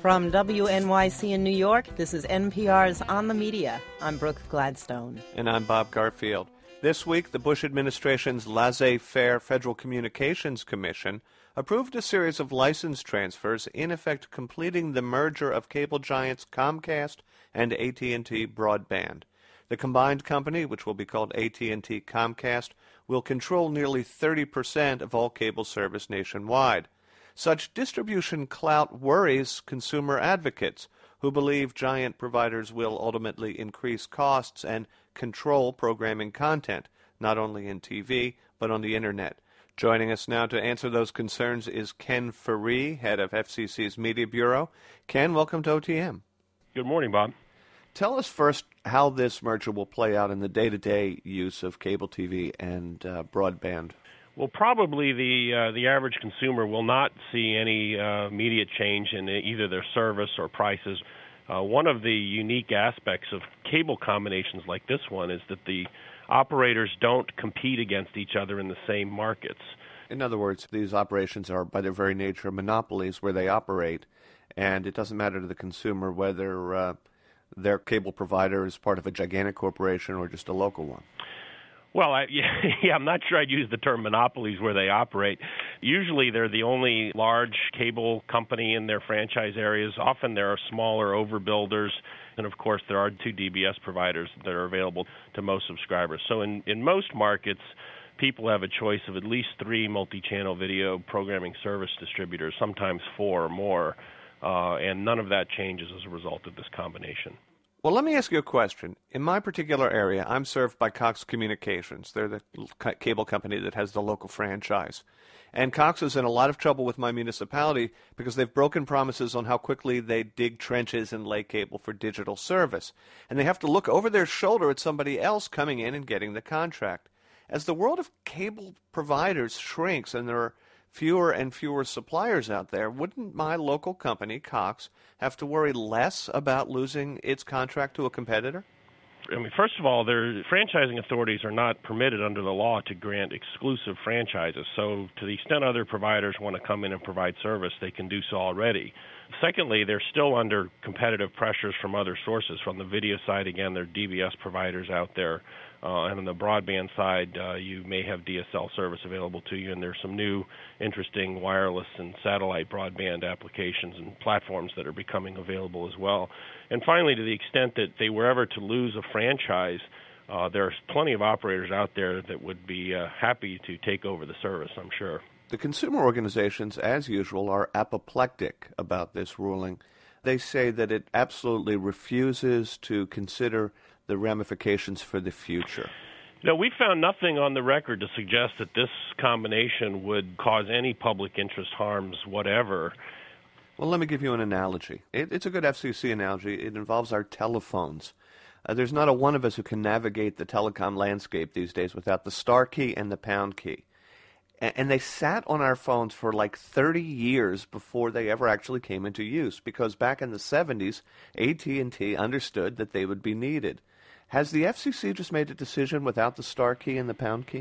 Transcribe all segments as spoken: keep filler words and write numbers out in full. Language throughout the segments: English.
From W N Y C in New York, this is N P R's On the Media. I'm Brooke Gladstone. And I'm Bob Garfield. This week, the Bush administration's Laissez-Faire Federal Communications Commission approved a series of license transfers, in effect completing the merger of cable giants Comcast and A T and T Broadband. The combined company, which will be called A T and T Comcast, will control nearly thirty percent of all cable service nationwide. Such distribution clout worries consumer advocates, who believe giant providers will ultimately increase costs and control programming content, not only in T V, but on the Internet. Joining us now to answer those concerns is Ken Faree, head of F C C's Media Bureau. Ken, welcome to O T M. Good morning, Bob. Tell us first how this merger will play out in the day-to-day use of cable T V and uh, broadband. Well, probably the uh, the average consumer will not see any uh, immediate change in either their service or prices. Uh, one of the unique aspects of cable combinations like this one is that the operators don't compete against each other in the same markets. In other words, these operations are, by their very nature, monopolies where they operate, and it doesn't matter to the consumer whether uh, their cable provider is part of a gigantic corporation or just a local one. Well, I, yeah, yeah, I'm not sure I'd use the term monopolies where they operate. Usually they're the only large cable company in their franchise areas. Often there are smaller overbuilders. And, of course, there are two D B S providers that are available to most subscribers. So in, in most markets, people have a choice of at least three multi-channel video programming service distributors, sometimes four or more, uh, and none of that changes as a result of this combination. Well, let me ask you a question. In my particular area, I'm served by Cox Communications. They're the cable company that has the local franchise. And Cox is in a lot of trouble with my municipality because they've broken promises on how quickly they dig trenches and lay cable for digital service. And they have to look over their shoulder at somebody else coming in and getting the contract. As the world of cable providers shrinks and there are fewer and fewer suppliers out there, wouldn't my local company, Cox, have to worry less about losing its contract to a competitor? I mean, first of all, their franchising authorities are not permitted under the law to grant exclusive franchises. So to the extent other providers want to come in and provide service, they can do so already. Secondly, they're still under competitive pressures from other sources. From the video side, again, there are D B S providers out there. Uh, and on the broadband side, uh, you may have D S L service available to you, and there's some new interesting wireless and satellite broadband applications and platforms that are becoming available as well. And finally, to the extent that they were ever to lose a franchise, uh, there's plenty of operators out there that would be uh, happy to take over the service, I'm sure. The consumer organizations, as usual, are apoplectic about this ruling. They say that it absolutely refuses to consider the ramifications for the future. No, we found nothing on the record to suggest that this combination would cause any public interest harms whatever. Well, let me give you an analogy. It, it's a good F C C analogy. It involves our telephones. Uh, there's not a one of us who can navigate the telecom landscape these days without the star key and the pound key. A- and they sat on our phones for like thirty years before they ever actually came into use, because back in the seventies, A T and T understood that they would be needed. Has the F C C just made a decision without the star key and the pound key?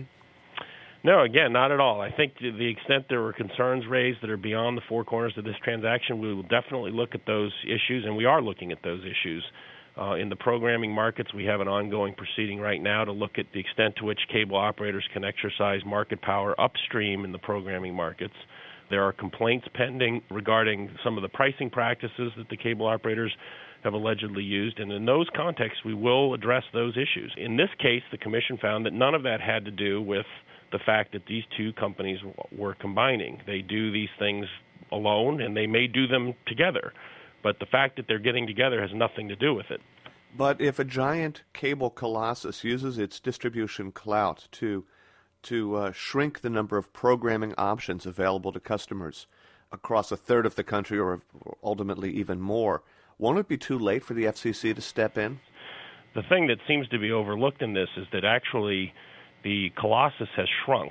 No, again, not at all. I think to the extent there were concerns raised that are beyond the four corners of this transaction, we will definitely look at those issues, and we are looking at those issues. Uh, in the programming markets, we have an ongoing proceeding right now to look at the extent to which cable operators can exercise market power upstream in the programming markets. There are complaints pending regarding some of the pricing practices that the cable operators have allegedly used, and in those contexts, we will address those issues. In this case, the Commission found that none of that had to do with the fact that these two companies were combining. They do these things alone, and they may do them together. But the fact that they're getting together has nothing to do with it. But if a giant cable colossus uses its distribution clout to to uh, shrink the number of programming options available to customers across a third of the country, or ultimately even more, won't it be too late for the F C C to step in? The thing that seems to be overlooked in this is that actually the colossus has shrunk.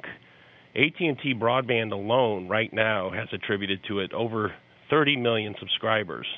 A T and T Broadband alone right now has attributed to it over thirty million subscribers.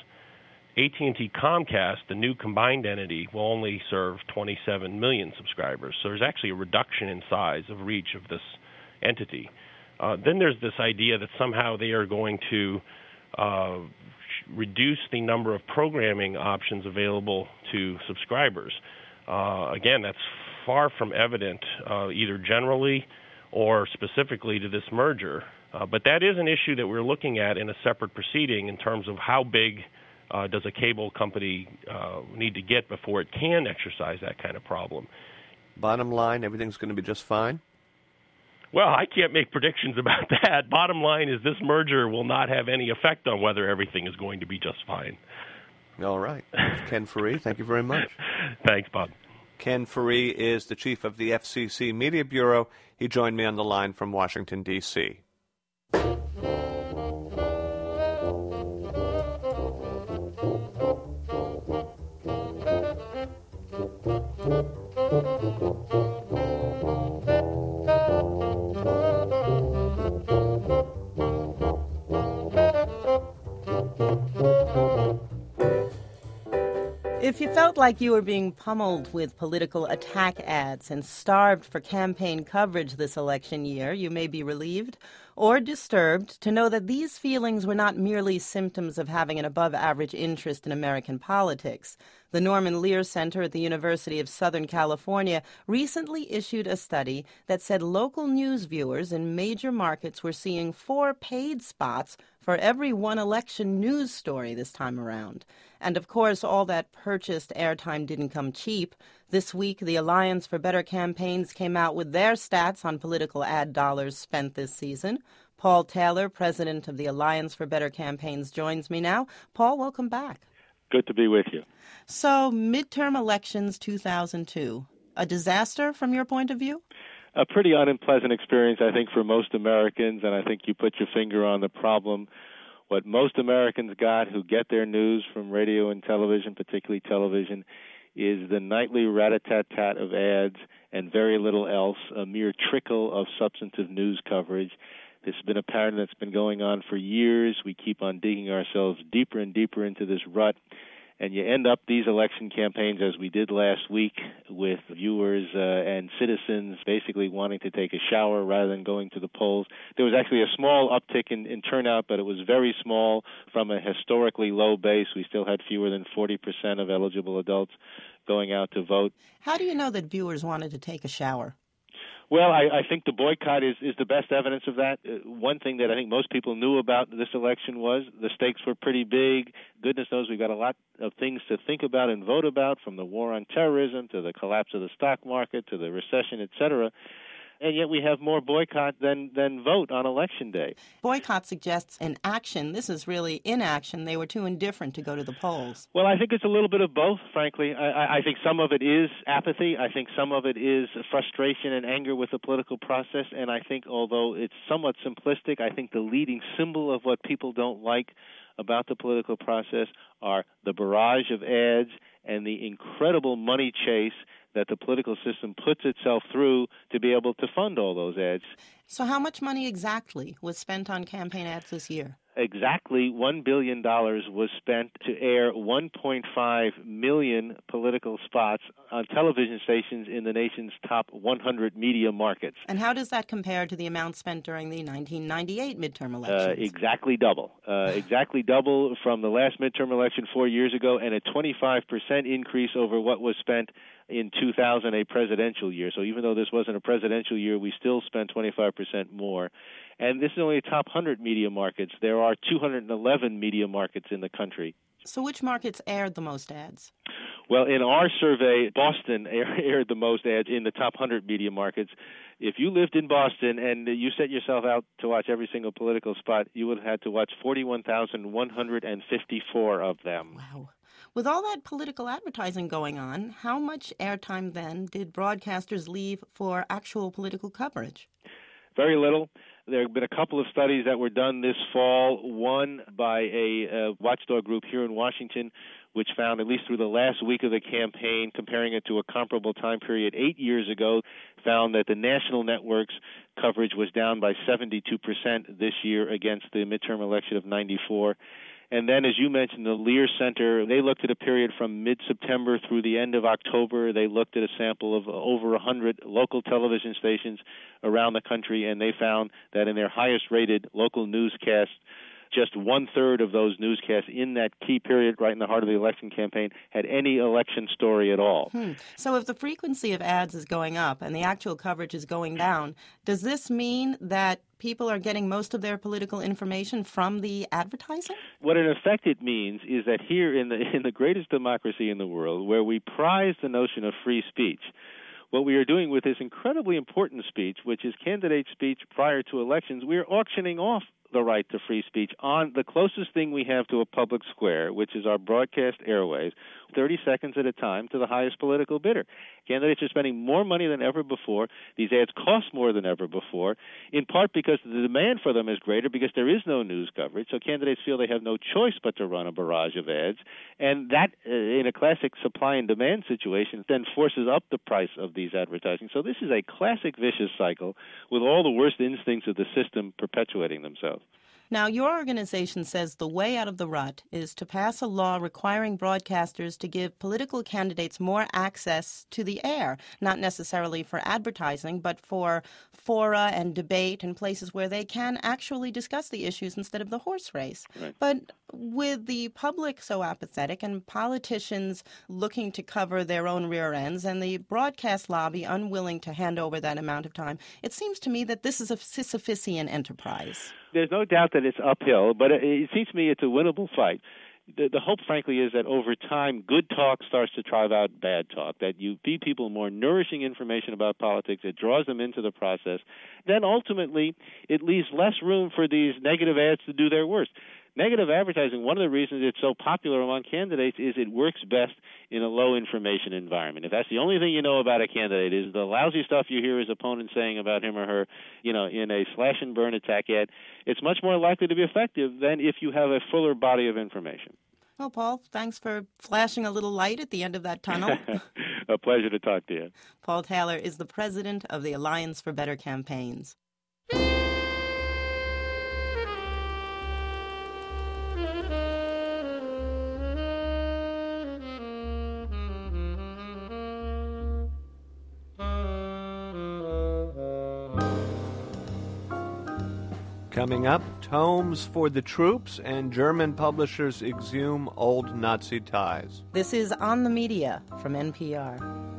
A T and T Comcast, the new combined entity, will only serve twenty-seven million subscribers. So there's actually a reduction in size of reach of this entity. Uh, then there's this idea that somehow they are going to uh, reduced the number of programming options available to subscribers. Uh, again, that's far from evident, uh, either generally or specifically to this merger. Uh, but that is an issue that we're looking at in a separate proceeding in terms of how big uh, does a cable company uh, need to get before it can exercise that kind of problem. Bottom line, everything's going to be just fine? Well, I can't make predictions about that. Bottom line is this merger will not have any effect on whether everything is going to be just fine. All right. Ken Faree, thank you very much. Thanks, Bob. Ken Faree is the chief of the F C C Media Bureau. He joined me on the line from Washington, D C If you felt like you were being pummeled with political attack ads and starved for campaign coverage this election year, you may be relieved or disturbed to know that these feelings were not merely symptoms of having an above-average interest in American politics. The Norman Lear Center at the University of Southern California recently issued a study that said local news viewers in major markets were seeing four paid spots for every one election news story this time around. And of course, all that purchased airtime didn't come cheap. This week, the Alliance for Better Campaigns came out with their stats on political ad dollars spent this season. Paul Taylor, president of the Alliance for Better Campaigns, joins me now. Paul, welcome back. Good to be with you. So, midterm elections two thousand two, a disaster from your point of view? A pretty unpleasant experience, I think, for most Americans, and I think you put your finger on the problem. What most Americans got who get their news from radio and television, particularly television, is the nightly rat-a-tat-tat of ads and very little else, a mere trickle of substantive news coverage. This has been a pattern that's been going on for years. We keep on digging ourselves deeper and deeper into this rut. And you end up these election campaigns, as we did last week, with viewers uh, and citizens basically wanting to take a shower rather than going to the polls. There was actually a small uptick in, in turnout, but it was very small from a historically low base. We still had fewer than forty percent of eligible adults going out to vote. How do you know that viewers wanted to take a shower? Well, I, I think the boycott is, is the best evidence of that. Uh, one thing that I think most people knew about this election was the stakes were pretty big. Goodness knows we've got a lot of things to think about and vote about, from the war on terrorism to the collapse of the stock market to the recession, et cetera. And yet we have more boycott than, than vote on Election Day. Boycott suggests an action. This is really inaction. They were too indifferent to go to the polls. Well, I think it's a little bit of both, frankly. I, I think some of it is apathy. I think some of it is frustration and anger with the political process. And I think, although it's somewhat simplistic, I think the leading symbol of what people don't like about the political process are the barrage of ads and the incredible money chase that the political system puts itself through to be able to fund all those ads. So how much money exactly was spent on campaign ads this year? Exactly one billion dollars was spent to air one point five million political spots on television stations in the nation's top one hundred media markets. And how does that compare to the amount spent during the nineteen ninety-eight midterm Uh, elections? exactly double. Uh, exactly double from the last midterm election four years ago, and a twenty-five percent increase over what was spent in two thousand, a presidential year. So even though this wasn't a presidential year, we still spent twenty-five percent more. And this is only the top one hundred media markets. There are two hundred eleven media markets in the country. So which markets aired the most ads? Well, in our survey, Boston aired the most ads in the top one hundred media markets. If you lived in Boston and you set yourself out to watch every single political spot, you would have had to watch forty-one thousand one hundred fifty-four of them. Wow. With all that political advertising going on, how much airtime then did broadcasters leave for actual political coverage? Very little. There have been a couple of studies that were done this fall, one by a uh, watchdog group here in Washington, which found, at least through the last week of the campaign, comparing it to a comparable time period eight years ago, found that the national networks' coverage was down by seventy-two percent this year against the midterm election of ninety-four. And then, as you mentioned, the Lear Center, they looked at a period from mid-September through the end of October. They looked at a sample of over one hundred local television stations around the country, and they found that in their highest-rated local newscasts, just one-third of those newscasts in that key period right in the heart of the election campaign had any election story at all. Hmm. So if the frequency of ads is going up and the actual coverage is going down, does this mean that people are getting most of their political information from the advertising? What in effect it means is that here in the in the greatest democracy in the world, where we prize the notion of free speech, what we are doing with this incredibly important speech, which is candidate speech prior to elections, we are auctioning off the right to free speech on the closest thing we have to a public square, which is our broadcast airways, thirty seconds at a time to the highest political bidder. Candidates are spending more money than ever before. These ads cost more than ever before, in part because the demand for them is greater because there is no news coverage, so candidates feel they have no choice but to run a barrage of ads. And that, uh, in a classic supply and demand situation, then forces up the price of these advertising. So this is a classic vicious cycle with all the worst instincts of the system perpetuating themselves. Now, your organization says the way out of the rut is to pass a law requiring broadcasters to give political candidates more access to the air, not necessarily for advertising, but for fora and debate and places where they can actually discuss the issues instead of the horse race. Right. But with the public so apathetic and politicians looking to cover their own rear ends and the broadcast lobby unwilling to hand over that amount of time, it seems to me that this is a Sisyphusian enterprise. There's no doubt that it's uphill, but it, it seems to me it's a winnable fight. The, the hope, frankly, is that over time, good talk starts to drive out bad talk, that you feed people more nourishing information about politics, it draws them into the process. Then ultimately, it leaves less room for these negative ads to do their worst. Negative advertising, one of the reasons it's so popular among candidates is it works best in a low-information environment. If that's the only thing you know about a candidate is the lousy stuff you hear his opponent saying about him or her, you know, in a slash-and-burn attack ad, it's much more likely to be effective than if you have a fuller body of information. Well, Paul, thanks for flashing a little light at the end of that tunnel. A pleasure to talk to you. Paul Taylor is the president of the Alliance for Better Campaigns. Coming up, tomes for the troops and German publishers exhume old Nazi ties. This is On the Media from N P R.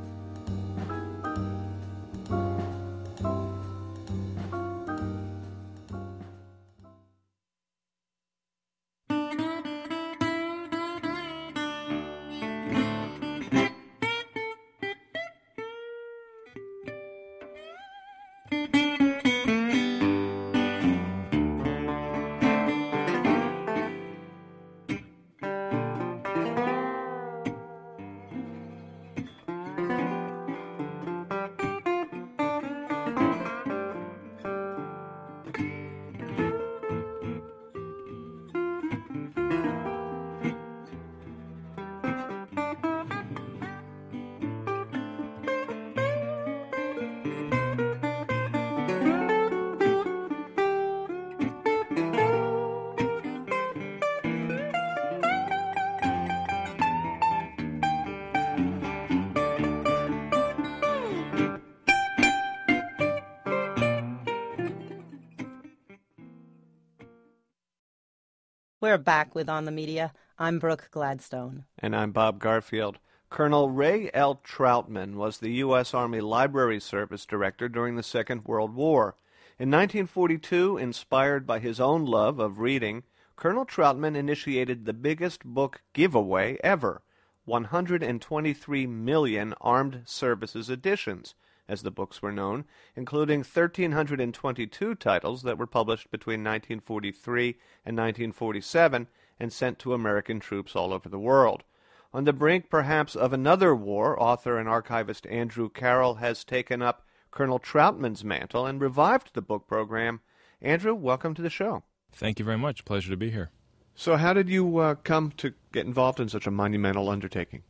We're back with On the Media. I'm Brooke Gladstone. And I'm Bob Garfield. Colonel Ray L. Troutman was the U S. Army Library Service Director during the Second World War. In nineteen forty-two, inspired by his own love of reading, Colonel Troutman initiated the biggest book giveaway ever, one hundred twenty-three million Armed Services editions, as the books were known, including one thousand three hundred twenty-two titles that were published between nineteen forty-three and nineteen forty-seven and sent to American troops all over the world. On the brink, perhaps, of another war, author and archivist Andrew Carroll has taken up Colonel Troutman's mantle and revived the book program. Andrew, welcome to the show. Thank you very much. Pleasure to be here. So how did you uh, come to get involved in such a monumental undertaking?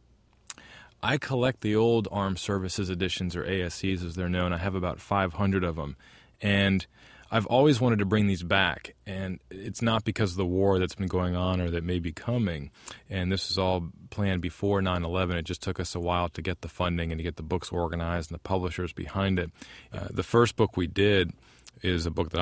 I collect the old Armed Services editions, or A S Cs as they're known. I have about five hundred of them. And I've always wanted to bring these back. And it's not because of the war that's been going on or that may be coming. And this is all planned before nine eleven. It just took us a while to get the funding and to get the books organized and the publishers behind it. Uh, the first book we did is a book that I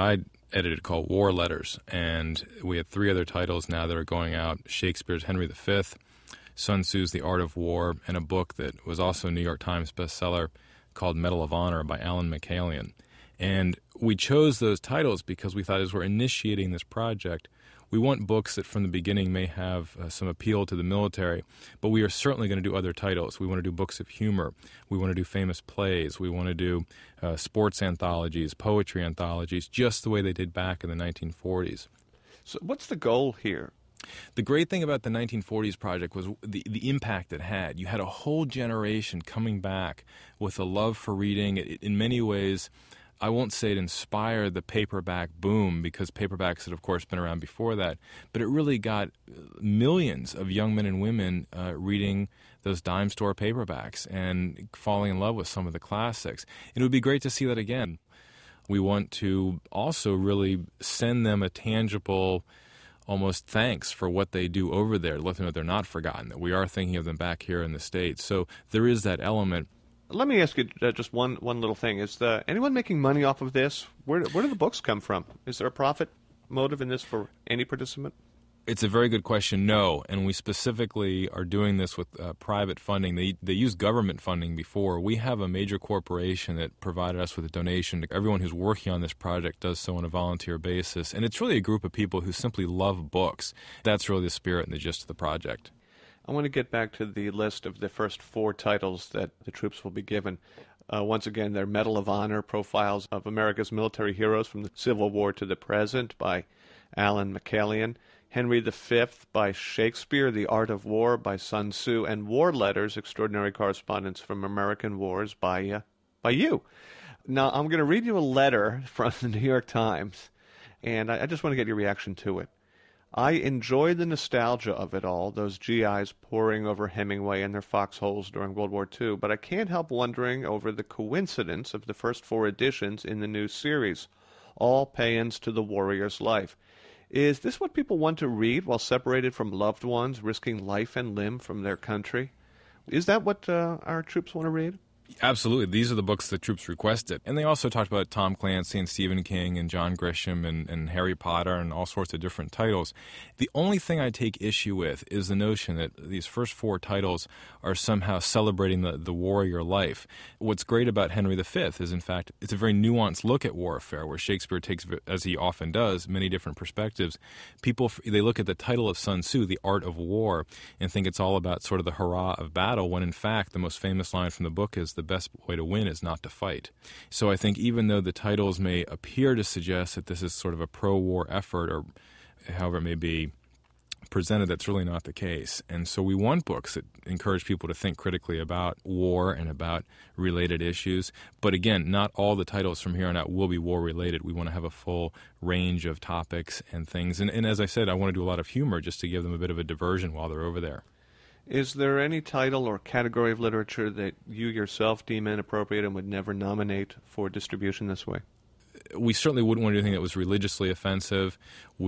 edited called War Letters, and we have three other titles now that are going out: Shakespeare's Henry the Fifth, Sun Tzu's The Art of War, and a book that was also a New York Times bestseller called Medal of Honor by Alan McCallion. And we chose those titles because we thought as we're initiating this project, we want books that from the beginning may have uh, some appeal to the military, but we are certainly going to do other titles. We want to do books of humor. We want to do famous plays. We want to do uh, sports anthologies, poetry anthologies, just the way they did back in the nineteen forties. So what's the goal here? The great thing about the nineteen forties project was the, the impact it had. You had a whole generation coming back with a love for reading. It, in many ways, I won't say it inspired the paperback boom, because paperbacks had, of course, been around before that, but it really got millions of young men and women uh, reading those dime store paperbacks and falling in love with some of the classics. And it would be great to see that again. We want to also really send them a tangible, almost thanks for what they do over there, let them know they're not forgotten, that we are thinking of them back here in the States. So there is that element. Let me ask you uh, just one, one little thing. Is the, anyone making money off of this? Where, where do the books come from? Is there a profit motive in this for any participant? It's a very good question. No, and we specifically are doing this with uh, private funding. They they used government funding before. We have a major corporation that provided us with a donation. Everyone who's working on this project does so on a volunteer basis, and it's really a group of people who simply love books. That's really the spirit and the gist of the project. I want to get back to the list of the first four titles that the troops will be given. Uh, once again, they're Medal of Honor, Profiles of America's Military Heroes from the Civil War to the Present by Alan McCallion, Henry the Fifth by Shakespeare, The Art of War by Sun Tzu, and War Letters, Extraordinary Correspondence from American Wars by, uh, by you. Now, I'm going to read you a letter from the New York Times, and I, I just want to get your reaction to it. I enjoy the nostalgia of it all, those G Is poring over Hemingway and their foxholes during World War Two, but I can't help wondering over the coincidence of the first four editions in the new series, all paeans to the warrior's life. Is this what people want to read while separated from loved ones, risking life and limb from their country? Is that what uh, our troops want to read? Absolutely. These are the books the troops requested. And they also talked about Tom Clancy and Stephen King and John Grisham and, and Harry Potter and all sorts of different titles. The only thing I take issue with is the notion that these first four titles are somehow celebrating the, the warrior life. What's great about Henry the Fifth is, in fact, it's a very nuanced look at warfare, where Shakespeare takes, as he often does, many different perspectives. People, they look at the title of Sun Tzu, The Art of War, and think it's all about sort of the hurrah of battle, when in fact the most famous line from the book is, the best way to win is not to fight. So I think even though the titles may appear to suggest that this is sort of a pro-war effort, or however it may be presented, that's really not the case. And so we want books that encourage people to think critically about war and about related issues. But again, not all the titles from here on out will be war-related. We want to have a full range of topics and things. And, and as I said, I want to do a lot of humor just to give them a bit of a diversion while they're over there. Is there any title or category of literature that you yourself deem inappropriate and would never nominate for distribution this way? We certainly wouldn't want to do anything that was religiously offensive.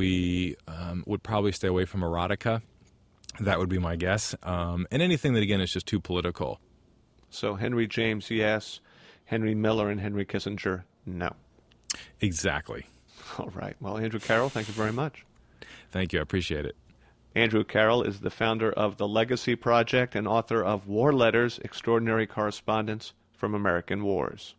We um, would probably stay away from erotica. That would be my guess. Um, and anything that, again, is just too political. So Henry James, yes. Henry Miller and Henry Kissinger, no. Exactly. All right. Well, Andrew Carroll, thank you very much. Thank you. I appreciate it. Andrew Carroll is the founder of the Legacy Project and author of War Letters, Extraordinary Correspondence from American Wars.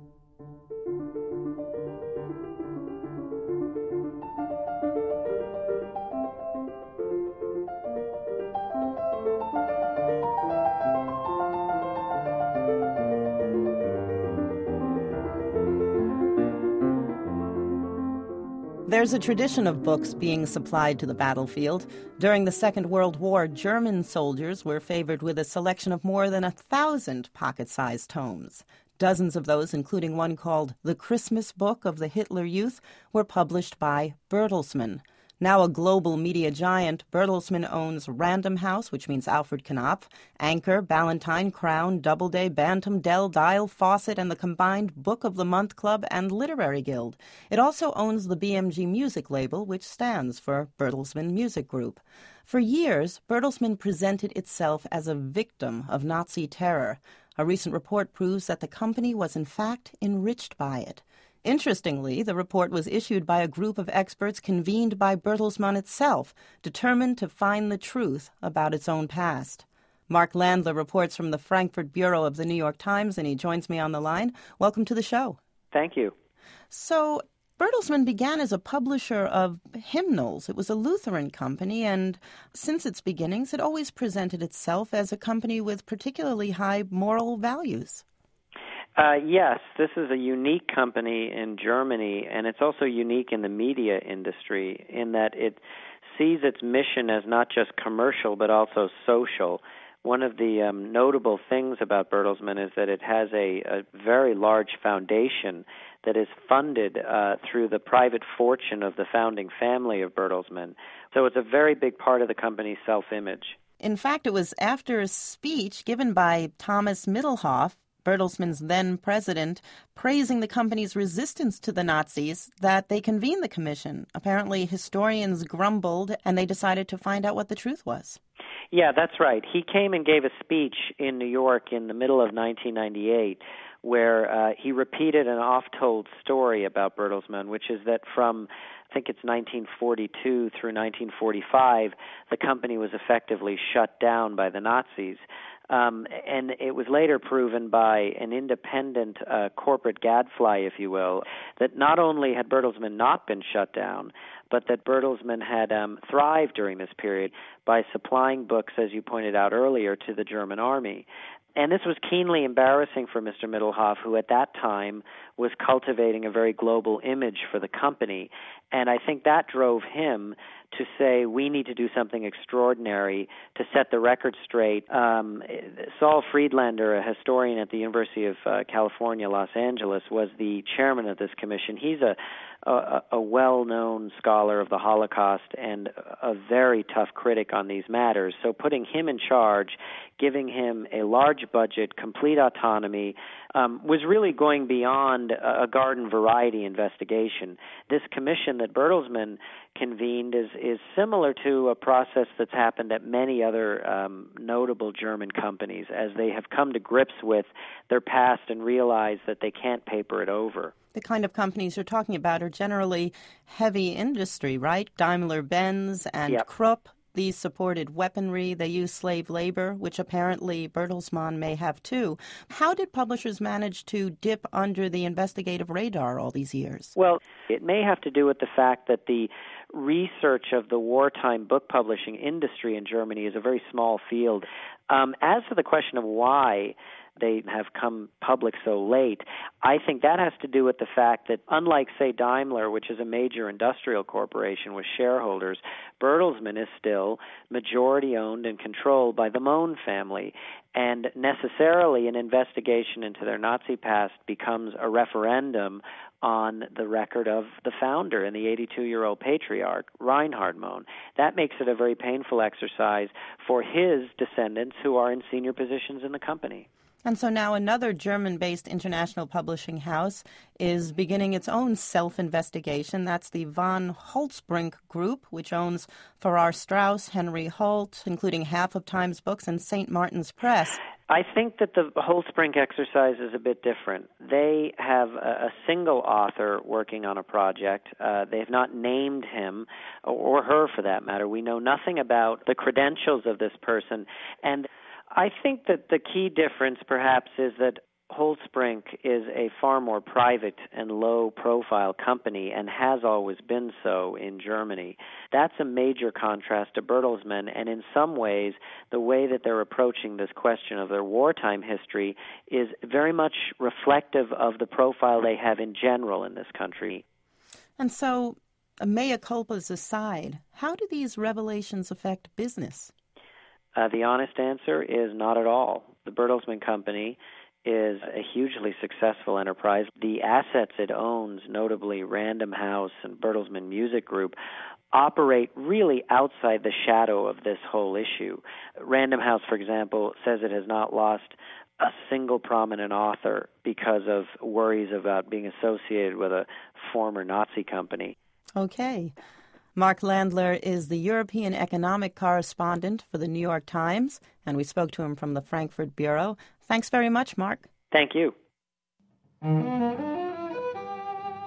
There's a tradition of books being supplied to the battlefield. During the Second World War, German soldiers were favored with a selection of more than a thousand pocket-sized tomes. Dozens of those, including one called The Christmas Book of the Hitler Youth, were published by Bertelsmann. Now a global media giant, Bertelsmann owns Random House, which means Alfred Knopf, Anchor, Ballantine, Crown, Doubleday, Bantam, Dell, Dial, Fawcett, and the combined Book of the Month Club and Literary Guild. It also owns the B M G Music label, which stands for Bertelsmann Music Group. For years, Bertelsmann presented itself as a victim of Nazi terror. A recent report proves that the company was in fact enriched by it. Interestingly, the report was issued by a group of experts convened by Bertelsmann itself, determined to find the truth about its own past. Mark Landler reports from the Frankfurt Bureau of the New York Times, and he joins me on the line. Welcome to the show. Thank you. So, Bertelsmann began as a publisher of hymnals. It was a Lutheran company, and since its beginnings, it always presented itself as a company with particularly high moral values. Uh, yes, this is a unique company in Germany, and it's also unique in the media industry in that it sees its mission as not just commercial but also social. One of the um, notable things about Bertelsmann is that it has a, a very large foundation that is funded uh, through the private fortune of the founding family of Bertelsmann. So it's a very big part of the company's self-image. In fact, it was after a speech given by Thomas Middelhoff, Bertelsmann's then president, praising the company's resistance to the Nazis, that they convened the commission. Apparently, historians grumbled, and they decided to find out what the truth was. Yeah, that's right. He came and gave a speech in New York in the middle of nineteen ninety-eight where uh, he repeated an oft-told story about Bertelsmann, which is that from, I think it's nineteen forty-two through nineteen forty-five, the company was effectively shut down by the Nazis. Um, and it was later proven by an independent uh, corporate gadfly, if you will, that not only had Bertelsmann not been shut down, but that Bertelsmann had um, thrived during this period by supplying books, as you pointed out earlier, to the German army. And this was keenly embarrassing for Mister Middelhoff, who at that time was cultivating a very global image for the company. And I think that drove him to say, we need to do something extraordinary to set the record straight. Um, Saul Friedlander, a historian at the University of uh, California, Los Angeles, was the chairman of this commission. He's a, a, a well-known scholar of the Holocaust and a very tough critic on these matters. So putting him in charge, giving him a large budget, complete autonomy, um, was really going beyond a, a garden variety investigation. This commission that Bertelsmann convened is, is similar to a process that's happened at many other um, notable German companies as they have come to grips with their past and realize that they can't paper it over. The kind of companies you're talking about are generally heavy industry, right? Daimler-Benz and Yep. Krupp. These supported weaponry. They use slave labor, which apparently Bertelsmann may have too. How did publishers manage to dip under the investigative radar all these years? Well, it may have to do with the fact that the research of the wartime book publishing industry in Germany is a very small field. Um, as for the question of why they have come public so late, I think that has to do with the fact that unlike, say, Daimler, which is a major industrial corporation with shareholders, Bertelsmann is still majority-owned and controlled by the Mohn family. And necessarily an investigation into their Nazi past becomes a referendum on the record of the founder and the eighty-two-year-old patriarch, Reinhard Mohn. That makes it a very painful exercise for his descendants who are in senior positions in the company. And so now another German-based international publishing house is beginning its own self-investigation. That's the von Holtzbrinck Group, which owns Farrar Straus, Henry Holt, including half of Times Books, and Saint Martin's Press. I think that the Holtzbrinck exercise is a bit different. They have a, a single author working on a project. Uh, they have not named him, or her for that matter. We know nothing about the credentials of this person. And I think that the key difference, perhaps, is that Holtzbrinck is a far more private and low-profile company and has always been so in Germany. That's a major contrast to Bertelsmann, and in some ways, the way that they're approaching this question of their wartime history is very much reflective of the profile they have in general in this country. And so, mea culpas aside, how do these revelations affect business? Uh, the honest answer is not at all. The Bertelsmann Company is a hugely successful enterprise. The assets it owns, notably Random House and Bertelsmann Music Group, operate really outside the shadow of this whole issue. Random House, for example, says it has not lost a single prominent author because of worries about being associated with a former Nazi company. Okay. Mark Landler is the European economic correspondent for the New York Times, and we spoke to him from the Frankfurt Bureau. Thanks very much, Mark. Thank you.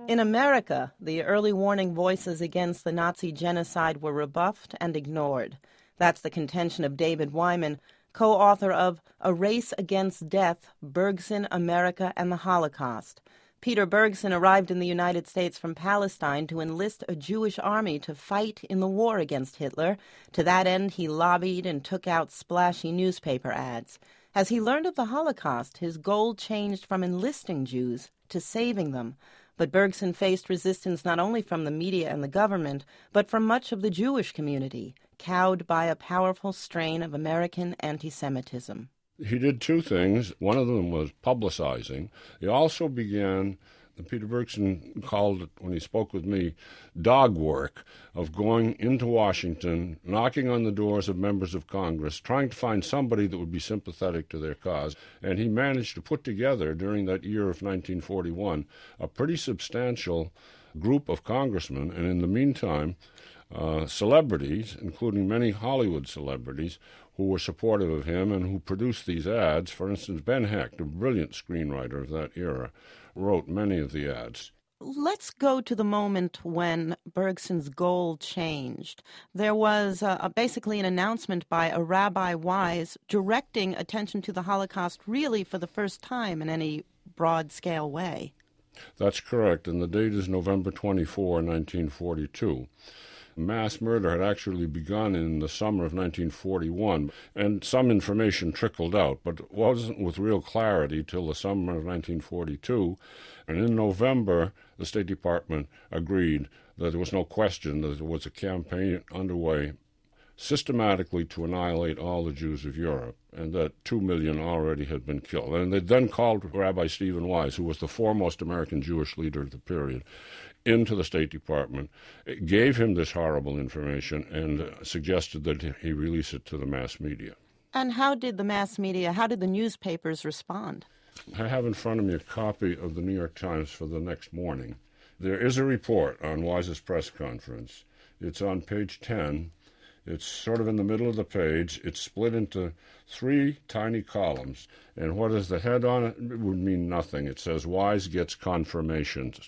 In America, the early warning voices against the Nazi genocide were rebuffed and ignored. That's the contention of David Wyman, co-author of A Race Against Death, Bergson, America, and the Holocaust. Peter Bergson arrived in the United States from Palestine to enlist a Jewish army to fight in the war against Hitler. To that end, he lobbied and took out splashy newspaper ads. As he learned of the Holocaust, his goal changed from enlisting Jews to saving them. But Bergson faced resistance not only from the media and the government, but from much of the Jewish community, cowed by a powerful strain of American anti-Semitism. He did two things. One of them was publicizing. He also began, Peter Bergson called it, when he spoke with me, dog work of going into Washington, knocking on the doors of members of Congress, trying to find somebody that would be sympathetic to their cause. And he managed to put together, during that year of nineteen forty-one, a pretty substantial group of congressmen. And in the meantime, uh, celebrities, including many Hollywood celebrities, who were supportive of him and who produced these ads. For instance, Ben Hecht, a brilliant screenwriter of that era, wrote many of the ads. Let's go to the moment when Bergson's goal changed. There was uh, basically an announcement by a Rabbi Wise directing attention to the Holocaust really for the first time in any broad-scale way. That's correct, and the date is November twenty-fourth, nineteen forty-two. Mass murder had actually begun in the summer of nineteen forty-one, and some information trickled out, but it wasn't with real clarity till the summer of nineteen forty-two. And in November, the State Department agreed that there was no question that there was a campaign underway systematically to annihilate all the Jews of Europe, and that two million already had been killed. And they then called Rabbi Stephen Wise, who was the foremost American Jewish leader of the period, into the State Department, gave him this horrible information, and suggested that he release it to the mass media. And how did the mass media, how did the newspapers respond? I have in front of me a copy of the New York Times for the next morning. There is a report on Wise's press conference. It's on page ten. It's sort of in the middle of the page. It's split into three tiny columns. And what is the head on it? It would mean nothing. It says, Wise gets confirmations.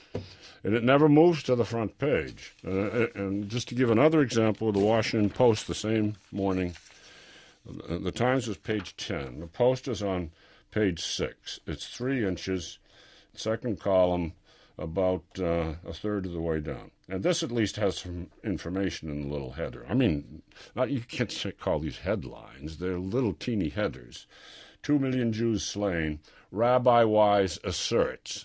And it never moves to the front page. Uh, and just to give another example, the Washington Post the same morning, the Times was page ten. The Post is on page six. It's three inches, second column, about uh, a third of the way down. And this at least has some information in the little header. I mean, not, you can't call these headlines. They're little teeny headers. Two million Jews slain. Rabbi Wise asserts.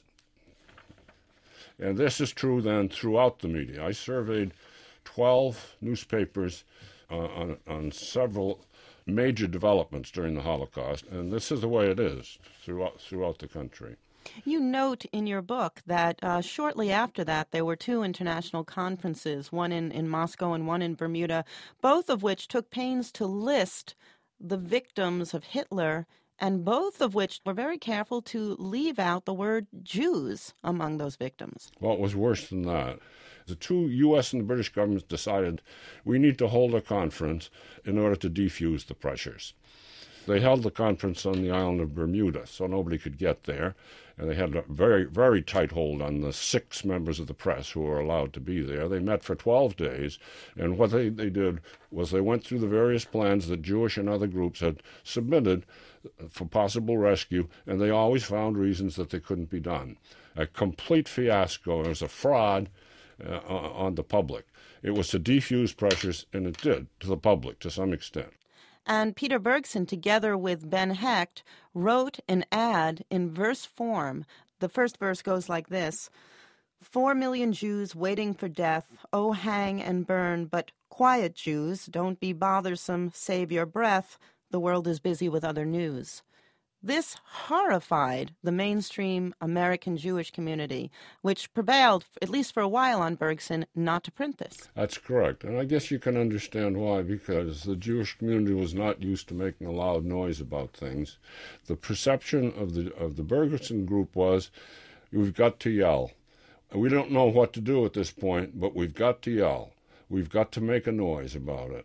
And this is true then throughout the media. I surveyed twelve newspapers uh, on, on several major developments during the Holocaust, and this is the way it is throughout, throughout the country. You note in your book that uh, shortly after that there were two international conferences, one in, in Moscow and one in Bermuda, both of which took pains to list the victims of Hitler, and both of which were very careful to leave out the word Jews among those victims. Well, it was worse than that. The two U S and the British governments decided we need to hold a conference in order to defuse the pressures. They held the conference on the island of Bermuda, so nobody could get there, and they had a very, very tight hold on the six members of the press who were allowed to be there. They met for twelve days, and what they, they did was they went through the various plans that Jewish and other groups had submitted for possible rescue, and they always found reasons that they couldn't be done. A complete fiasco. It was a fraud uh, on the public. It was to defuse pressures, and it did, to the public, to some extent. And Peter Bergson, together with Ben Hecht, wrote an ad in verse form. The first verse goes like this: Four million Jews waiting for death, oh, hang and burn, but quiet Jews, don't be bothersome, save your breath, the world is busy with other news. This horrified the mainstream American Jewish community, which prevailed, at least for a while on Bergson, not to print this. That's correct. And I guess you can understand why, because the Jewish community was not used to making a loud noise about things. The perception of the of the Bergson group was, we've got to yell. We don't know what to do at this point, but we've got to yell. We've got to make a noise about it.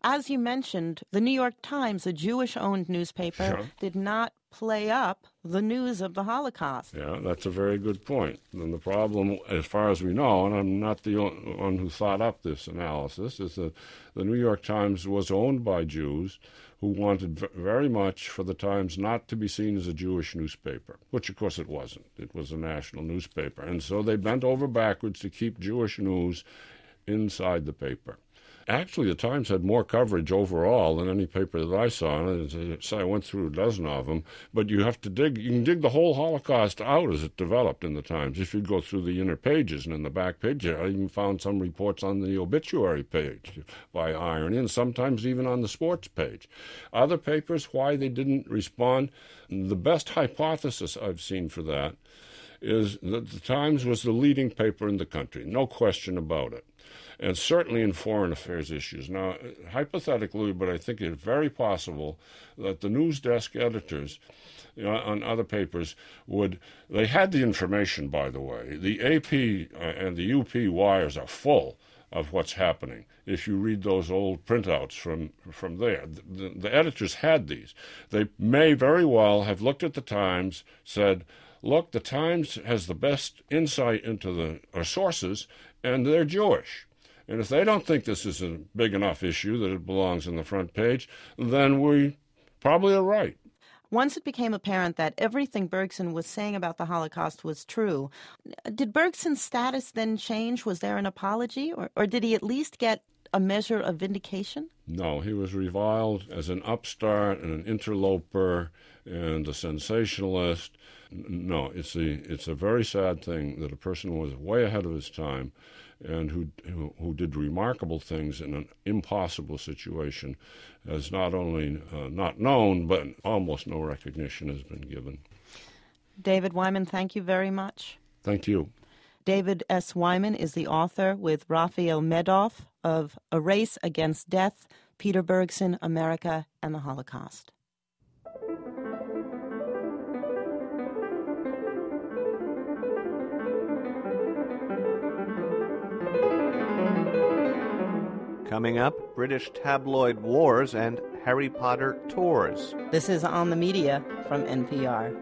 As you mentioned, the New York Times, a Jewish-owned newspaper, Sure. did not play up the news of the Holocaust. Yeah, that's a very good point. And the problem, as far as we know, and I'm not the only one who thought up this analysis, is that the New York Times was owned by Jews who wanted v- very much for the Times not to be seen as a Jewish newspaper, which of course it wasn't. It was a national newspaper. And so they bent over backwards to keep Jewish news inside the paper. Actually, the Times had more coverage overall than any paper that I saw. And as I went through a dozen of them, but you have to dig, you can dig the whole Holocaust out as it developed in the Times. If you go through the inner pages and in the back page, I even found some reports on the obituary page by irony, and sometimes even on the sports page. Other papers, why they didn't respond, the best hypothesis I've seen for that is that the Times was the leading paper in the country, no question about it, and certainly in foreign affairs issues. Now, hypothetically, but I think it's very possible that the news desk editors, you know, on other papers would, they had the information, by the way. The A P and the U P wires are full of what's happening. If you read those old printouts from, from there, the, the editors had these. They may very well have looked at the Times, said, look, the Times has the best insight into the or sources, and they're Jewish. And if they don't think this is a big enough issue that it belongs on the front page, then we probably are right. Once it became apparent that everything Bergson was saying about the Holocaust was true, did Bergson's status then change? Was there an apology, or, or did he at least get a measure of vindication? No, he was reviled as an upstart and an interloper and a sensationalist. No, it's a, it's a very sad thing that a person was way ahead of his time and who, who who did remarkable things in an impossible situation as not only uh, not known, but almost no recognition has been given. David Wyman, thank you very much. Thank you. David S. Wyman is the author with Raphael Medoff of A Race Against Death, Peter Bergson, America, and the Holocaust. Coming up, British tabloid wars and Harry Potter tours. This is On the Media from N P R.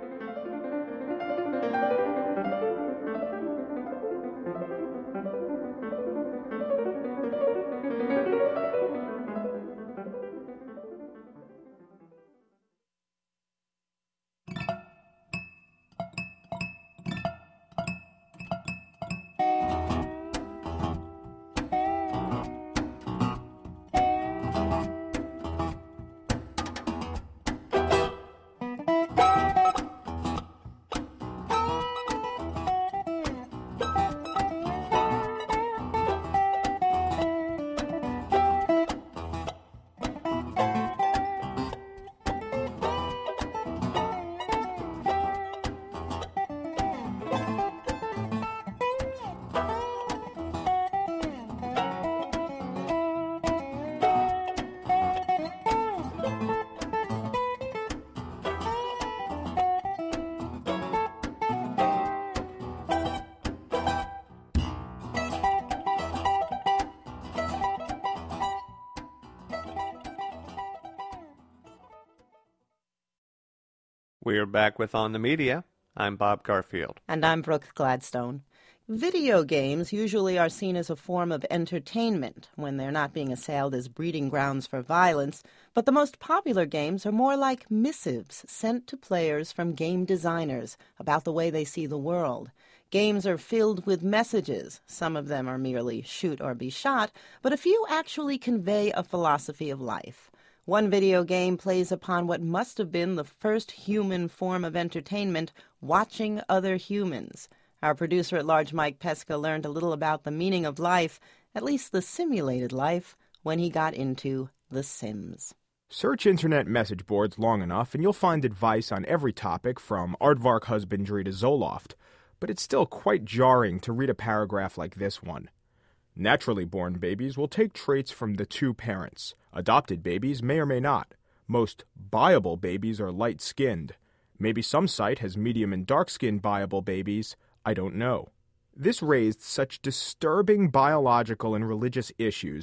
We're back with On the Media. I'm Bob Garfield. And I'm Brooke Gladstone. Video games usually are seen as a form of entertainment when they're not being assailed as breeding grounds for violence, but the most popular games are more like missives sent to players from game designers about the way they see the world. Games are filled with messages. Some of them are merely shoot or be shot, but a few actually convey a philosophy of life. One video game plays upon what must have been the first human form of entertainment, watching other humans. Our producer-at-large Mike Pesca learned a little about the meaning of life, at least the simulated life, when he got into The Sims. Search internet message boards long enough and you'll find advice on every topic from aardvark husbandry to Zoloft, but it's still quite jarring to read a paragraph like this one. Naturally born babies will take traits from the two parents. Adopted babies may or may not. Most buyable babies are light-skinned. Maybe some site has medium and dark-skinned buyable babies. I don't know. This raised such disturbing biological and religious issues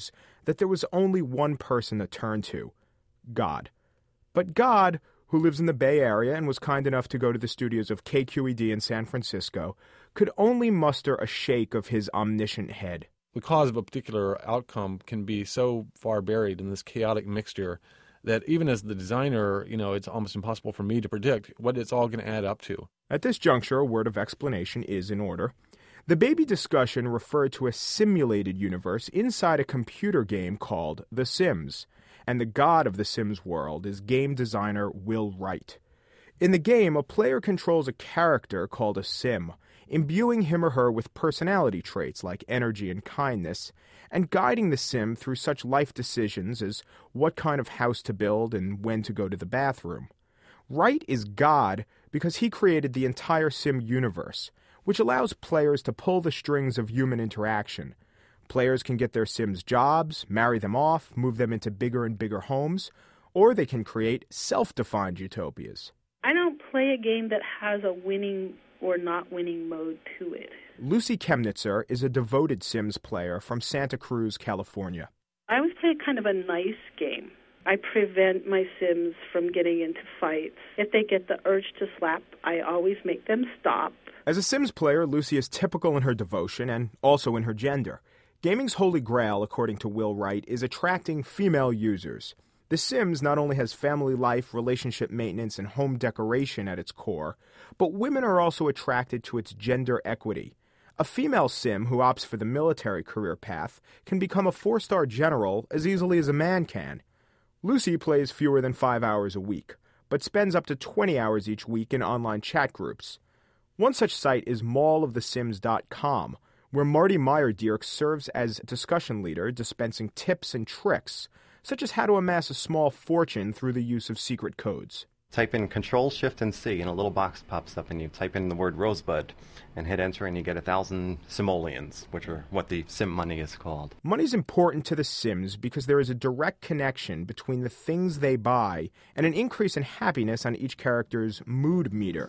that there was only one person to turn to, God. But God, who lives in the Bay Area and was kind enough to go to the studios of K Q E D in San Francisco, could only muster a shake of his omniscient head. The cause of a particular outcome can be so far buried in this chaotic mixture that even as the designer, you know, it's almost impossible for me to predict what it's all going to add up to. At this juncture, a word of explanation is in order. The baby discussion referred to a simulated universe inside a computer game called The Sims, and the god of The Sims world is game designer Will Wright. In the game, a player controls a character called a Sim, imbuing him or her with personality traits like energy and kindness, and guiding the Sim through such life decisions as what kind of house to build and when to go to the bathroom. Wright is God because he created the entire Sim universe, which allows players to pull the strings of human interaction. Players can get their Sims jobs, marry them off, move them into bigger and bigger homes, or they can create self-defined utopias. I don't play a game that has a winning or not winning mode to it. Lucy Chemnitzer is a devoted Sims player from Santa Cruz, California. I always play kind of a nice game. I prevent my Sims from getting into fights. If they get the urge to slap, I always make them stop. As a Sims player, Lucy is typical in her devotion and also in her gender. Gaming's holy grail, according to Will Wright, is attracting female users. The Sims not only has family life, relationship maintenance, and home decoration at its core, but women are also attracted to its gender equity. A female Sim who opts for the military career path can become a four-star general as easily as a man can. Lucy plays fewer than five hours a week, but spends up to twenty hours each week in online chat groups. One such site is mall of the sims dot com, where Marty Meyer-Dierks serves as discussion leader, dispensing tips and tricks, such as how to amass a small fortune through the use of secret codes. Type in Control, Shift, and C, and a little box pops up, and you type in the word Rosebud, and hit Enter, and you get a thousand simoleons, which are what the Sim money is called. Money's important to the Sims because there is a direct connection between the things they buy and an increase in happiness on each character's mood meter.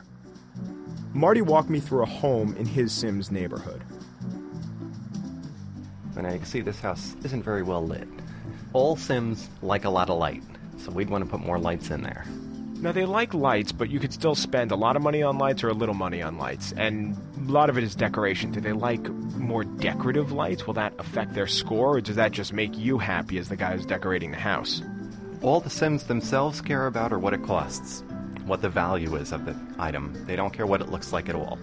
Marty walked me through a home in his Sims neighborhood. And now you can see this house isn't very well lit. All Sims like a lot of light, so we'd want to put more lights in there. Now, they like lights, but you could still spend a lot of money on lights or a little money on lights, and a lot of it is decoration. Do they like more decorative lights? Will that affect their score, or does that just make you happy as the guy who's decorating the house? All the Sims themselves care about are what it costs, what the value is of the item. They don't care what it looks like at all.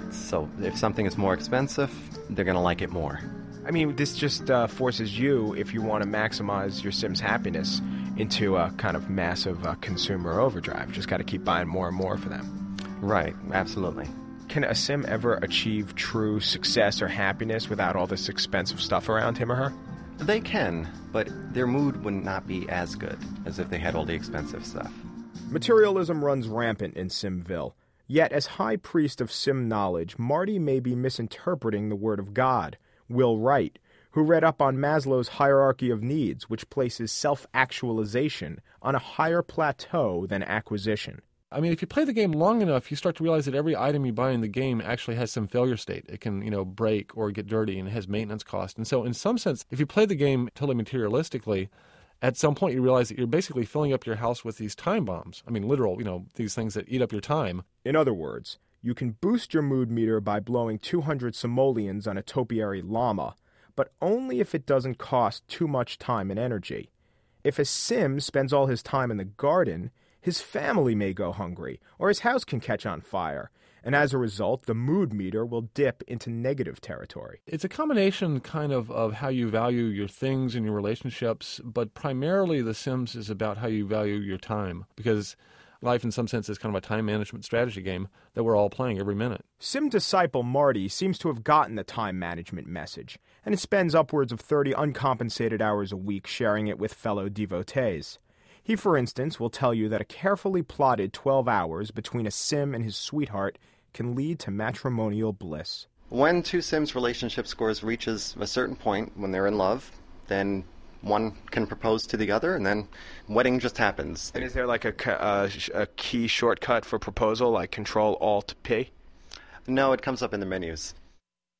So if something is more expensive, they're going to like it more. I mean, this just uh, forces you, if you want to maximize your Sim's happiness, into a kind of massive uh, consumer overdrive. Just got to keep buying more and more for them. Right, absolutely. Can a Sim ever achieve true success or happiness without all this expensive stuff around him or her? They can, but their mood would not be as good as if they had all the expensive stuff. Materialism runs rampant in Simville. Yet, as high priest of Sim knowledge, Marty may be misinterpreting the word of God, Will Wright, who read up on Maslow's hierarchy of needs, which places self-actualization on a higher plateau than acquisition. I mean, if you play the game long enough, you start to realize that every item you buy in the game actually has some failure state. It can, you know, break or get dirty, and it has maintenance cost. And so in some sense, if you play the game totally materialistically, at some point you realize that you're basically filling up your house with these time bombs. I mean, literal, you know, these things that eat up your time. In other words, you can boost your mood meter by blowing two hundred simoleons on a topiary llama, but only if it doesn't cost too much time and energy. If a Sim spends all his time in the garden, his family may go hungry, or his house can catch on fire, and as a result, the mood meter will dip into negative territory. It's a combination kind of of how you value your things and your relationships, but primarily The Sims is about how you value your time, because life in some sense is kind of a time management strategy game that we're all playing every minute. Sim disciple Marty seems to have gotten the time management message, and it spends upwards of thirty uncompensated hours a week sharing it with fellow devotees. He, for instance, will tell you that a carefully plotted twelve hours between a Sim and his sweetheart can lead to matrimonial bliss. When two Sims' relationship scores reaches a certain point when they're in love, then one can propose to the other, and then wedding just happens. And is there like a, uh, a key shortcut for proposal, like Control Alt P? No, it comes up in the menus.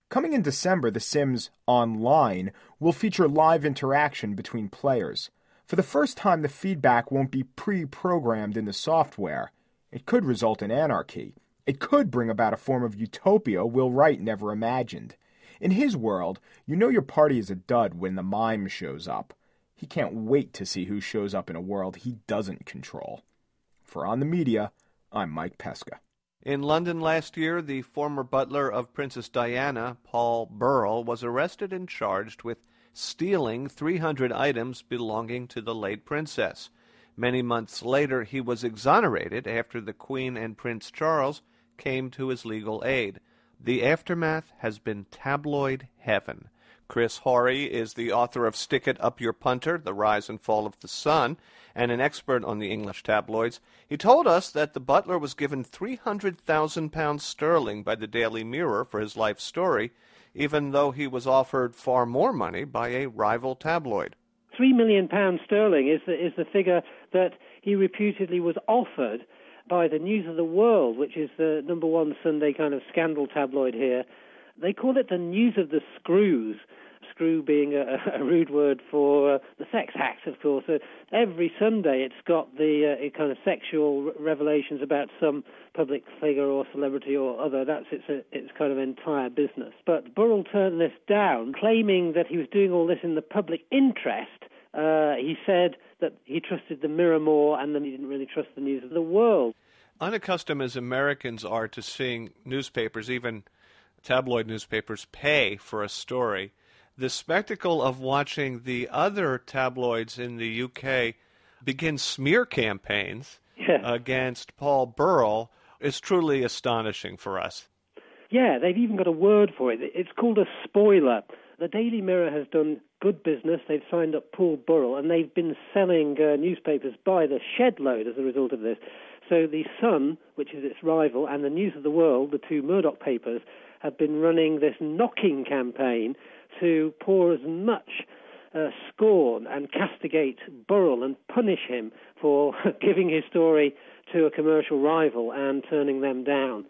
Coming in December, The Sims Online will feature live interaction between players. For the first time, the feedback won't be pre-programmed in the software. It could result in anarchy. It could bring about a form of utopia Will Wright never imagined. In his world, you know your party is a dud when the mime shows up. He can't wait to see who shows up in a world he doesn't control. For On the Media, I'm Mike Pesca. In London last year, the former butler of Princess Diana, Paul Burrell, was arrested and charged with stealing three hundred items belonging to the late princess. Many months later, he was exonerated after the Queen and Prince Charles came to his legal aid. The aftermath has been tabloid heaven. Chris Horry is the author of Stick It Up Your Punter, The Rise and Fall of the Sun, and an expert on the English tabloids. He told us that the butler was given three hundred thousand pounds sterling by the Daily Mirror for his life story, even though he was offered far more money by a rival tabloid. Three million pounds sterling is the, is the figure that he reputedly was offered by the News of the World, which is the number one Sunday kind of scandal tabloid here. They call it the News of the Screws, screw being a, a rude word for uh, the sex act, of course. So every Sunday it's got the uh, kind of sexual revelations about some public figure or celebrity or other. That's its, a, its kind of entire business. But Burrell turned this down, claiming that he was doing all this in the public interest. Uh, he said that he trusted the Mirror more and then he didn't really trust the News of the World. Unaccustomed as Americans are to seeing newspapers, even tabloid newspapers, pay for a story, the spectacle of watching the other tabloids in the U K begin smear campaigns yeah. against Paul Burrell is truly astonishing for us. Yeah, they've even got a word for it. It's called a spoiler. The Daily Mirror has done good business. They've signed up Paul Burrell, and they've been selling uh, newspapers by the shed load as a result of this. So the Sun, which is its rival, and the News of the World, the two Murdoch papers, have been running this knocking campaign to pour as much uh, scorn and castigate Burrell and punish him for giving his story to a commercial rival and turning them down.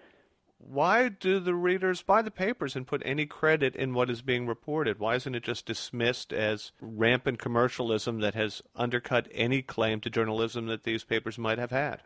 Why do the readers buy the papers and put any credit in what is being reported? Why isn't it just dismissed as rampant commercialism that has undercut any claim to journalism that these papers might have had?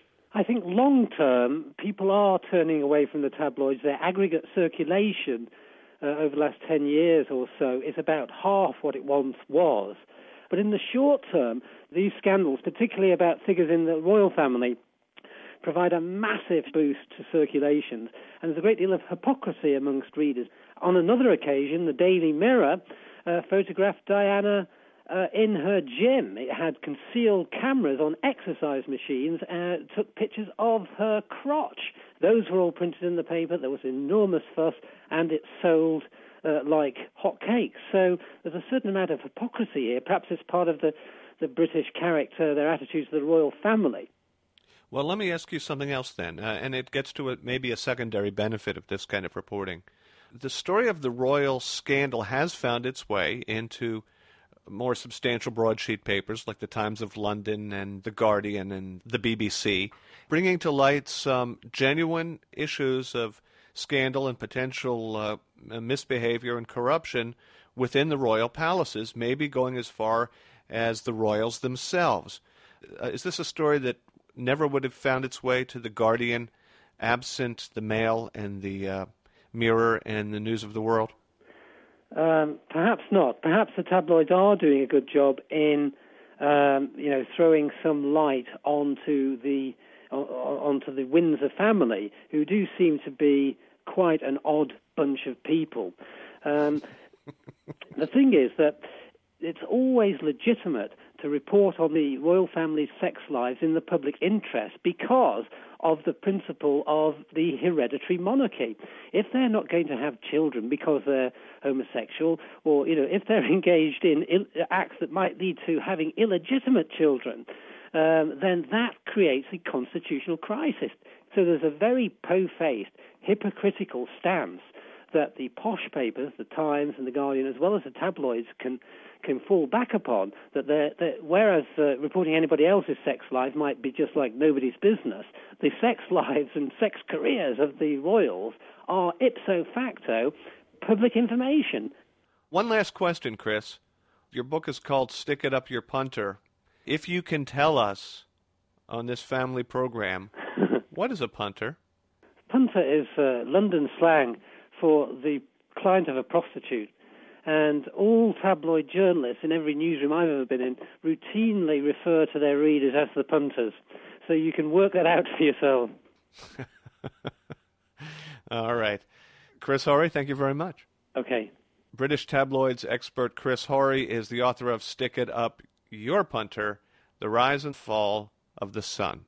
I think long-term, people are turning away from the tabloids. Their aggregate circulation uh, over the last ten years or so is about half what it once was. But in the short term, these scandals, particularly about figures in the royal family, provide a massive boost to circulation, and there's a great deal of hypocrisy amongst readers. On another occasion, the Daily Mirror uh, photographed Diana uh, in her gym. It had concealed cameras on exercise machines and uh, took pictures of her crotch. Those were all printed in the paper. There was enormous fuss, and it sold uh, like hotcakes. So there's a certain amount of hypocrisy here. Perhaps it's part of the, the British character, their attitudes to the royal family. Well, let me ask you something else then, uh, and it gets to a, maybe a secondary benefit of this kind of reporting. The story of the royal scandal has found its way into more substantial broadsheet papers like the Times of London and The Guardian and the B B C, bringing to light some genuine issues of scandal and potential uh, misbehavior and corruption within the royal palaces, maybe going as far as the royals themselves. Uh, is this a story that never would have found its way to The Guardian, absent the Mail and the uh, Mirror and the News of the World? Um, perhaps not. Perhaps the tabloids are doing a good job in, um, you know, throwing some light onto the onto the Windsor family, who do seem to be quite an odd bunch of people. Um, the thing is that it's always legitimate to report on the royal family's sex lives in the public interest because of the principle of the hereditary monarchy. If they're not going to have children because they're homosexual, or, you know, if they're engaged in Ill- acts that might lead to having illegitimate children, um, then that creates a constitutional crisis. So there's a very po-faced, hypocritical stance that the posh papers, the Times and the Guardian, as well as the tabloids, can can fall back upon, that they're, they're, whereas uh, reporting anybody else's sex life might be just like nobody's business, the sex lives and sex careers of the royals are ipso facto public information. One last question, Chris. Your book is called Stick It Up Your Punter. If you can tell us on this family program, what is a punter? Punter is uh, London slang for the client of a prostitute. And all tabloid journalists in every newsroom I've ever been in routinely refer to their readers as the punters. So you can work that out for yourself. All right. Chris Horry, thank you very much. Okay. British tabloids expert Chris Horry is the author of Stick It Up Your Punter, The Rise and Fall of the Sun.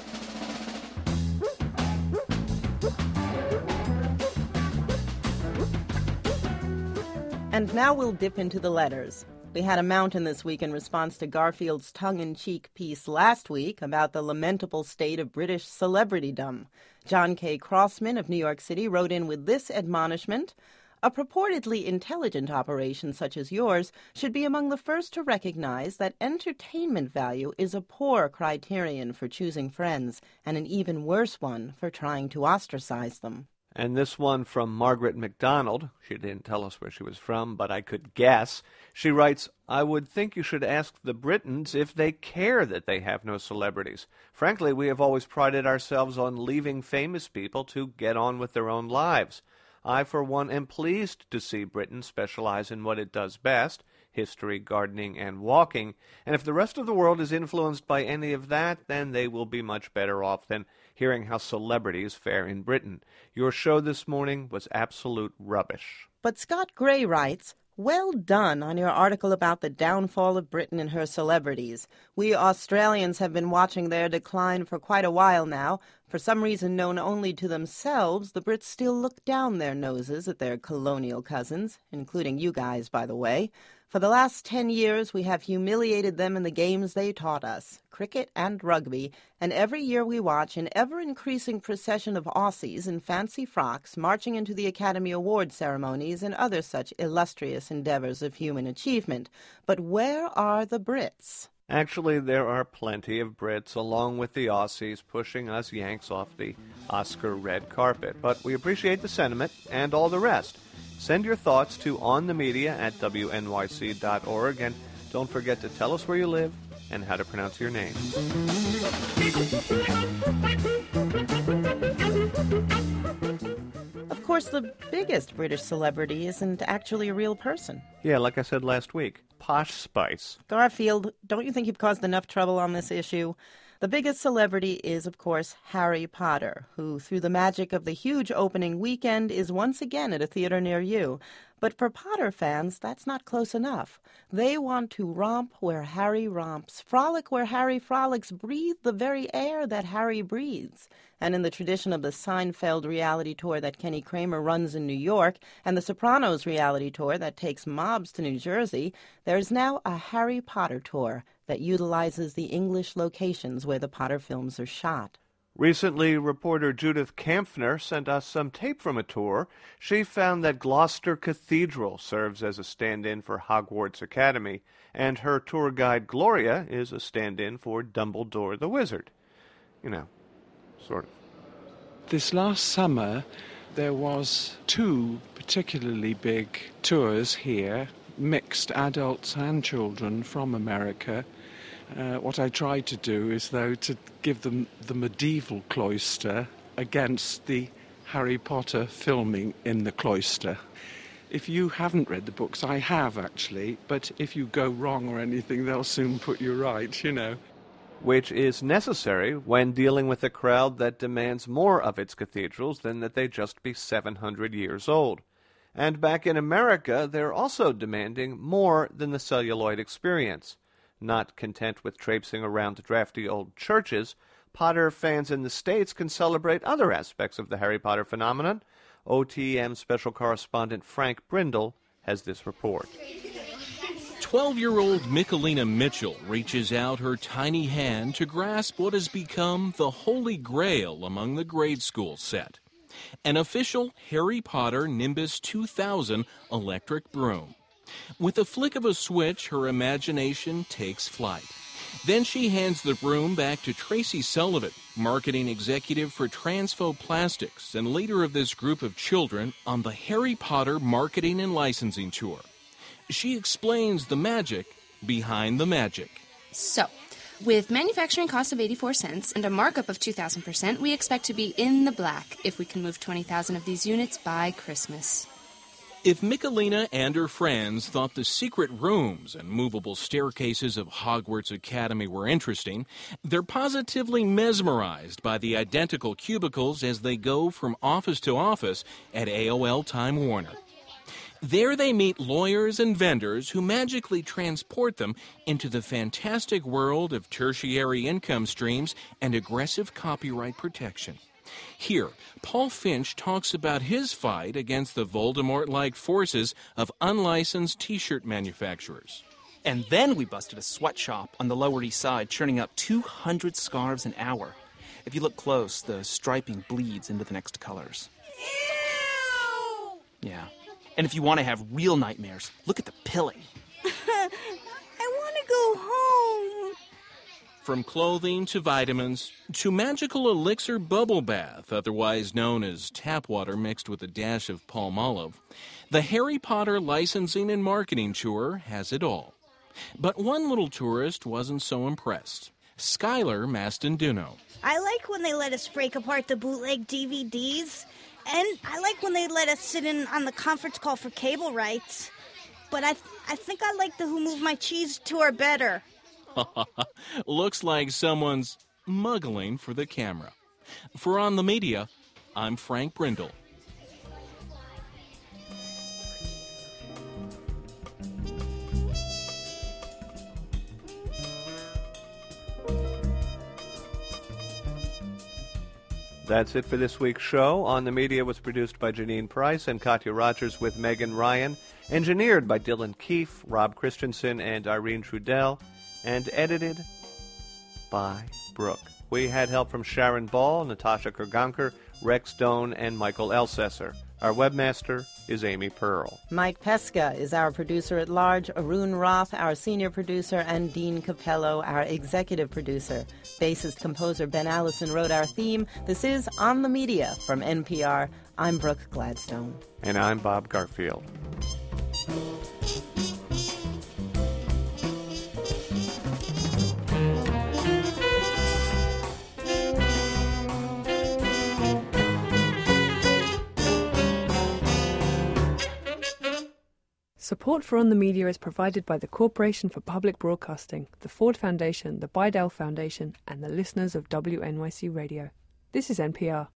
And now we'll dip into the letters. We had a mountain this week in response to Garfield's tongue-in-cheek piece last week about the lamentable state of British celebritydom. John K. Crossman of New York City wrote in with this admonishment: a purportedly intelligent operation such as yours should be among the first to recognize that entertainment value is a poor criterion for choosing friends, and an even worse one for trying to ostracize them. And this one from Margaret MacDonald. She didn't tell us where she was from, but I could guess. She writes, I would think you should ask the Britons if they care that they have no celebrities. Frankly, we have always prided ourselves on leaving famous people to get on with their own lives. I, for one, am pleased to see Britain specialize in what it does best, history, gardening, and walking, and if the rest of the world is influenced by any of that, then they will be much better off than hearing how celebrities fare in Britain. Your show this morning was absolute rubbish. But Scott Gray writes, well done on your article about the downfall of Britain and her celebrities. We Australians have been watching their decline for quite a while now. For some reason known only to themselves, the Brits still look down their noses at their colonial cousins, including you guys, by the way. For the last ten years, we have humiliated them in the games they taught us, cricket and rugby, and every year we watch an ever-increasing procession of Aussies in fancy frocks marching into the Academy Award ceremonies and other such illustrious endeavors of human achievement. But where are the Brits? Actually, there are plenty of Brits, along with the Aussies, pushing us Yanks off the Oscar red carpet. But we appreciate the sentiment and all the rest. Send your thoughts to onthemedia at W N Y C dot org, and don't forget to tell us where you live and how to pronounce your name. Of course, the biggest British celebrity isn't actually a real person. Yeah, like I said last week, Posh Spice. Garfield, don't you think you've caused enough trouble on this issue? The biggest celebrity is, of course, Harry Potter, who, through the magic of the huge opening weekend, is once again at a theater near you. But for Potter fans, that's not close enough. They want to romp where Harry romps, frolic where Harry frolics, breathe the very air that Harry breathes. And in the tradition of the Seinfeld reality tour that Kenny Kramer runs in New York and the Sopranos reality tour that takes mobs to New Jersey, there's now a Harry Potter tour that utilizes the English locations where the Potter films are shot. Recently, reporter Judith Kampfner sent us some tape from a tour. She found that Gloucester Cathedral serves as a stand-in for Hogwarts Academy, and her tour guide Gloria is a stand-in for Dumbledore the Wizard. You know, sort of. This last summer, there was two particularly big tours here, mixed adults and children from America. Uh, what I tried to do is, though, to give them the medieval cloister against the Harry Potter filming in the cloister. If you haven't read the books, I have, actually, but if you go wrong or anything, they'll soon put you right, you know. Which is necessary when dealing with a crowd that demands more of its cathedrals than that they just be seven hundred years old. And back in America, they're also demanding more than the celluloid experience. Not content with traipsing around drafty old churches, Potter fans in the States can celebrate other aspects of the Harry Potter phenomenon. O T M special correspondent Frank Brindle has this report. twelve-year-old Michelina Mitchell reaches out her tiny hand to grasp what has become the holy grail among the grade school set. An official Harry Potter Nimbus two thousand electric broom. With the flick of a switch, her imagination takes flight. Then she hands the broom back to Tracy Sullivan, marketing executive for Transfo Plastics and leader of this group of children on the Harry Potter marketing and licensing tour. She explains the magic behind the magic. So, with manufacturing costs of eighty-four cents and a markup of two thousand percent, we expect to be in the black if we can move twenty thousand of these units by Christmas. If Michelina and her friends thought the secret rooms and movable staircases of Hogwarts Academy were interesting, they're positively mesmerized by the identical cubicles as they go from office to office at A O L Time Warner. There they meet lawyers and vendors who magically transport them into the fantastic world of tertiary income streams and aggressive copyright protection. Here, Paul Finch talks about his fight against the Voldemort-like forces of unlicensed T-shirt manufacturers. And then we busted a sweatshop on the Lower East Side, churning out two hundred scarves an hour. If you look close, the striping bleeds into the next colors. Ew! Yeah. And if you want to have real nightmares, look at the pilling. I want to go home. From clothing to vitamins to magical elixir bubble bath, otherwise known as tap water mixed with a dash of Palmolive, the Harry Potter licensing and marketing tour has it all. But one little tourist wasn't so impressed. Skylar Maston-Duno. I like when they let us break apart the bootleg D V Ds, and I like when they let us sit in on the conference call for cable rights. But I th- I think I like the Who Moved My Cheese tour better. Looks like someone's muggling for the camera. For On the Media, I'm Frank Brindle. That's it for this week's show. On the Media was produced by Janine Price and Katya Rogers with Megan Ryan, engineered by Dylan Keefe, Rob Christensen, and Irene Trudell, and edited by Brooke. We had help from Sharon Ball, Natasha Kurganker, Rex Doan, and Michael Elsesser. Our webmaster is Amy Pearl. Mike Pesca is our producer at large, Arun Roth, our senior producer, and Dean Capello, our executive producer. Bassist composer Ben Allison wrote our theme. This is On the Media from N P R. I'm Brooke Gladstone. And I'm Bob Garfield. Support for On the Media is provided by the Corporation for Public Broadcasting, the Ford Foundation, the Bidell Foundation, and the listeners of W N Y C Radio. This is N P R.